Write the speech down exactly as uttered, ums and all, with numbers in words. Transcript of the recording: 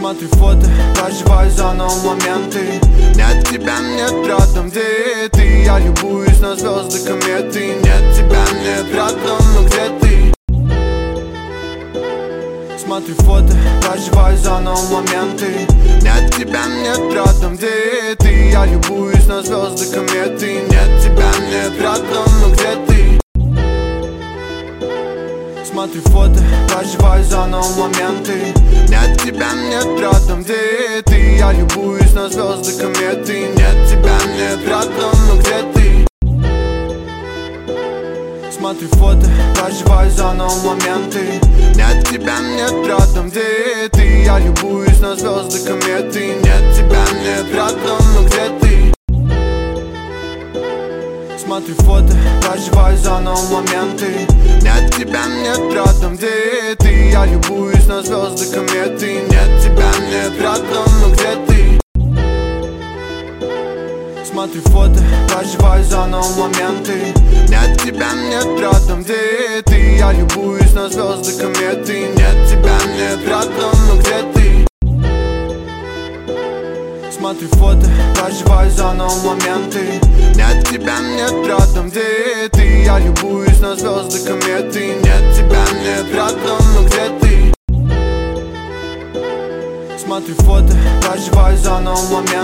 Смотрю фото, проживаю заново моменты. Нет тебя, нет рядом, где ты? Я любуюсь на звезды, кометы. Нет тебя, нет рядом, но где ты? Смотрю фото, проживаю заново моменты. Нет тебя, нет рядом, где ты? Я любуюсь на звезды, кометы. Нет тебя, нет рядом, но где ты? Смотрю фото, проживаю заново моменты. Нет тебя, нет рядом, где ты? Я любуюсь на звезды, кометы. Нет тебя, нет рядом, но где ты? Смотрю фото, проживаю заново моменты. Нет тебя, нет рядом, где ты? Я любуюсь на звезды, кометы. Нет тебя, нет рядом, но где ты? Смотрю фото, проживаю заново моменты. Нет тебя, нет рядом, где ты? Я любуюсь на звезды, кометы. Нет тебя, нет рядом, но где ты? Смотрю фото, проживаю заново моменты. Нет тебя, нет рядом, где ты? Я любуюсь на звезды, кометы. Нет тебя, нет рядом, но где ты? Смотрю фото, проживаю заново моменты. Нет тебя, нет рядом, где ты? Я любуюсь на звезды, кометы. Нет тебя, нет рядом, но где ты? Смотрю фото, проживаю заново моменты.